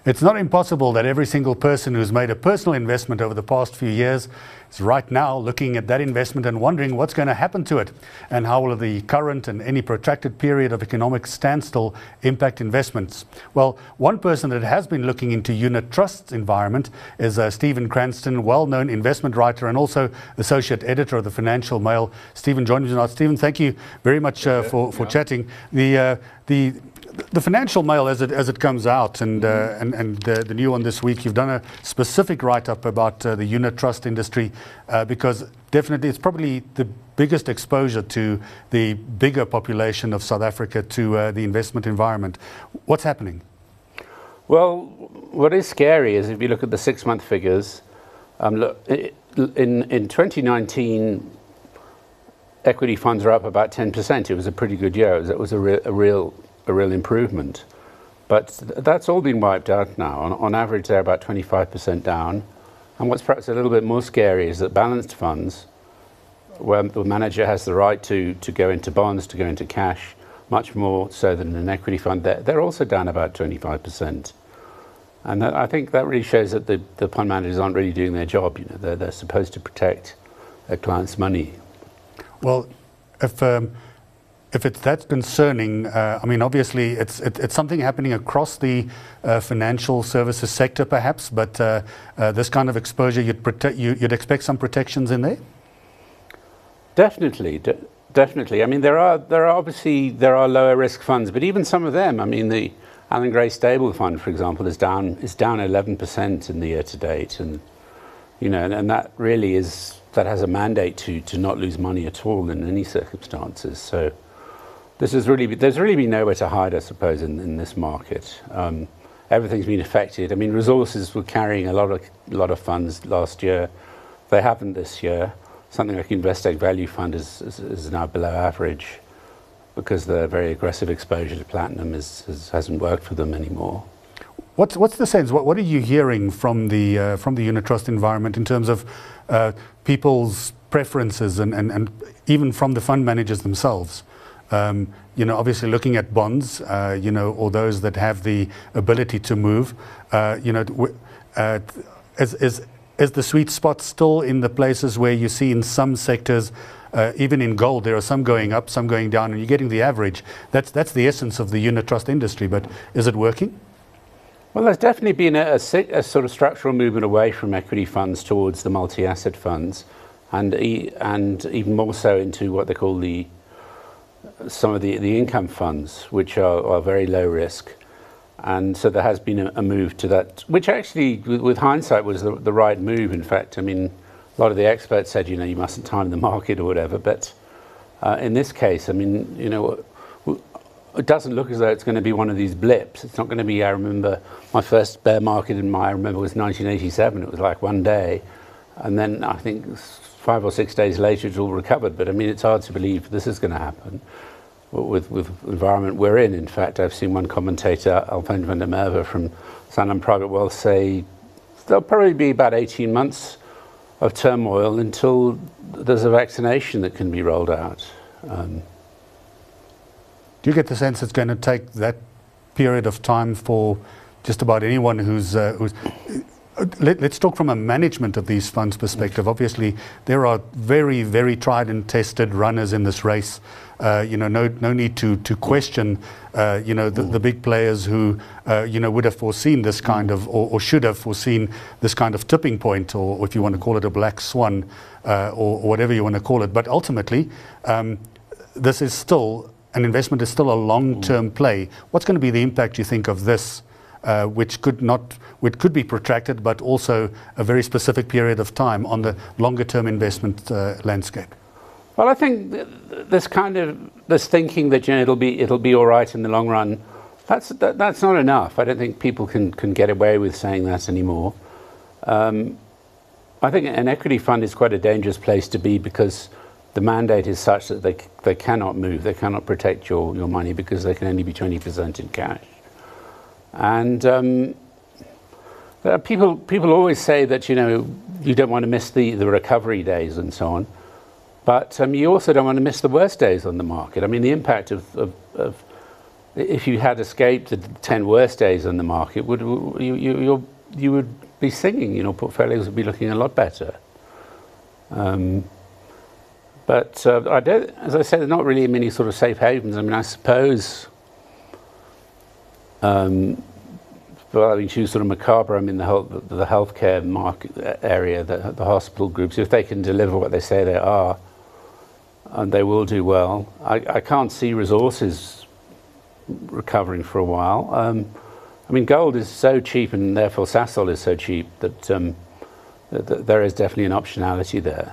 It's not impossible that every single person who's made a personal investment over the past few years is right now looking at that investment and wondering what's going to happen to it and how will the current and any protracted period of economic standstill impact investments. Well, one person that has been looking into unit trusts environment is Stephen Cranston, well-known investment writer and also associate editor of the Financial Mail. Stephen joins me tonight. Stephen, thank you very much for chatting. The Financial Mail, as it comes out, and the new one this week, you've done a specific write-up about the unit trust industry because definitely it's probably the biggest exposure to the bigger population of South Africa to the investment environment. What's happening? Well, what is scary is if you look at the 6-month figures, look, in 2019, equity funds are up about 10%. It was a pretty good year. It was a real improvement. But that's all been wiped out now. On average, they're about 25% down. And what's perhaps a little bit more scary is that balanced funds, where the manager has the right to go into bonds, to go into cash, much more so than an equity fund, they're also down about 25%. And I think that really shows that the fund managers aren't really doing their job. You know, they're supposed to protect their clients' money. Well, if it's that concerning, I mean, obviously it's something happening across the financial services sector, perhaps. But this kind of exposure, you'd expect some protections in there. Definitely, definitely. I mean, there are lower risk funds, but even some of them. I mean, the Allan Gray Stable Fund, for example, is down 11% in the year to date, and you know, and that really has a mandate to not lose money at all in any circumstances. So there's really been nowhere to hide, I suppose, in this market. Everything's been affected. I mean, resources were carrying a lot of funds last year. They haven't this year. Something like Investec Value Fund is now below average because the very aggressive exposure to platinum hasn't worked for them anymore. What's the sense? What are you hearing from the unit trust environment in terms of people's preferences and even from the fund managers themselves? You know, obviously looking at bonds, you know, or those that have the ability to move, you know, is the sweet spot still in the places where you see in some sectors, even in gold, there are some going up, some going down, and you're getting the average. That's the essence of the unit trust industry. But is it working? Well, there's definitely been a sort of structural movement away from equity funds towards the multi-asset funds, and even more so into what they call some of the income funds, which are very low risk. And so there has been a move to that, which actually, with hindsight, was the right move. In fact, I mean, a lot of the experts said, you know, you mustn't time the market or whatever. But in this case, I mean, you know, it doesn't look as though it's going to be one of these blips. It's not going to be, I remember my first bear market I remember was 1987. It was like one day. And then I think 5 or 6 days later, it all recovered. But I mean, it's hard to believe this is going to happen with the environment we're in. In fact, I've seen one commentator, Alfred van der Merwe from Sanlam Private Wealth, say there'll probably be about 18 months of turmoil until there's a vaccination that can be rolled out. Do you get the sense it's going to take that period of time for just about anyone who's let's talk from a management of these funds perspective. Obviously, there are very, very tried and tested runners in this race. You know, no need to question, you know, the big players who, you know, would have foreseen this kind of, or should have foreseen this kind of tipping point, or if you want to call it a black swan, or whatever you want to call it. But ultimately, this is still, an investment is still a long-term play. What's going to be the impact, you think, of this? Which could be protracted, but also a very specific period of time on the longer-term investment landscape. Well, I think this thinking that, you know, it'll be all right in the long run, that's not enough. I don't think people can get away with saying that anymore. I think an equity fund is quite a dangerous place to be because the mandate is such that they cannot move, they cannot protect your money because they can only be 20% in cash. And people always say that, you know, you don't want to miss the recovery days and so on, but you also don't want to miss the worst days on the market. I mean, the impact of if you had escaped the 10 worst days on the market, you would be singing. You know, portfolios would be looking a lot better. But I don't, as I said, there's not really many sort of safe havens. I mean, I suppose, well, I mean, choose sort of macabre. I mean, the healthcare market area, the hospital groups, if they can deliver what they say they are, and they will do well. I can't see resources recovering for a while. I mean, gold is so cheap, and therefore Sasol is so cheap that, that there is definitely an optionality there.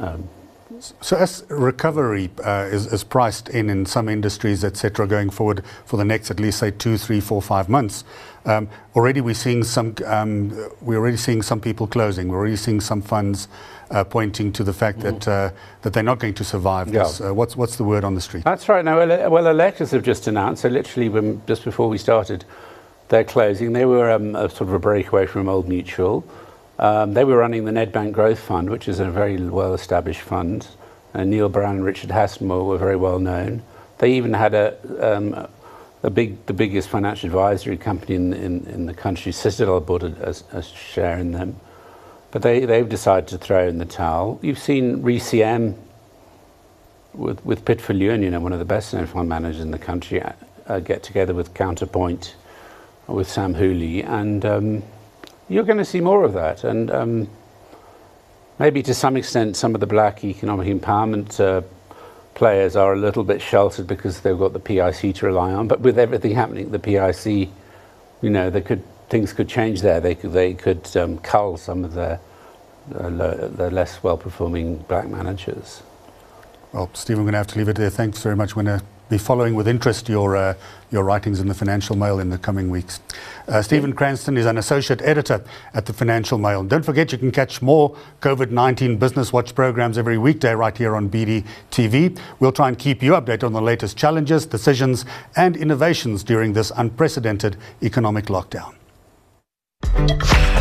So as recovery is priced in some industries, etc., going forward for the next at least say 2, 3, 4, 5 months, already we're seeing some people closing. We're already seeing some funds pointing to the fact that they're not going to survive this. What's the word on the street? That's right. Now, well, Electors have just announced. So literally, just before we started, they're closing. They were a sort of a breakaway from Old Mutual. They were running the Nedbank Growth Fund, which is a very well-established fund. Neil Brown and Richard Hasmore were very well known. They even had the biggest financial advisory company in the country, Citadel, bought a share in them. But they've decided to throw in the towel. You've seen ReCM with Pitford Lewin, you know, one of the best-known fund managers in the country, get together with Counterpoint, with Sam Hooley, and you're going to see more of that, and maybe to some extent some of the black economic empowerment players are a little bit sheltered because they've got the PIC to rely on. But with everything happening at the PIC, you know, things could change there. They could cull some of the less well-performing black managers. Well, Steve, I'm going to have to leave it there. Thanks very much. We're going to be following with interest your writings in the Financial Mail in the coming weeks. Stephen Cranston is an associate editor at the Financial Mail. Don't forget, you can catch more COVID-19 Business Watch programs every weekday right here on BD TV. We'll try and keep you updated on the latest challenges, decisions, and innovations during this unprecedented economic lockdown.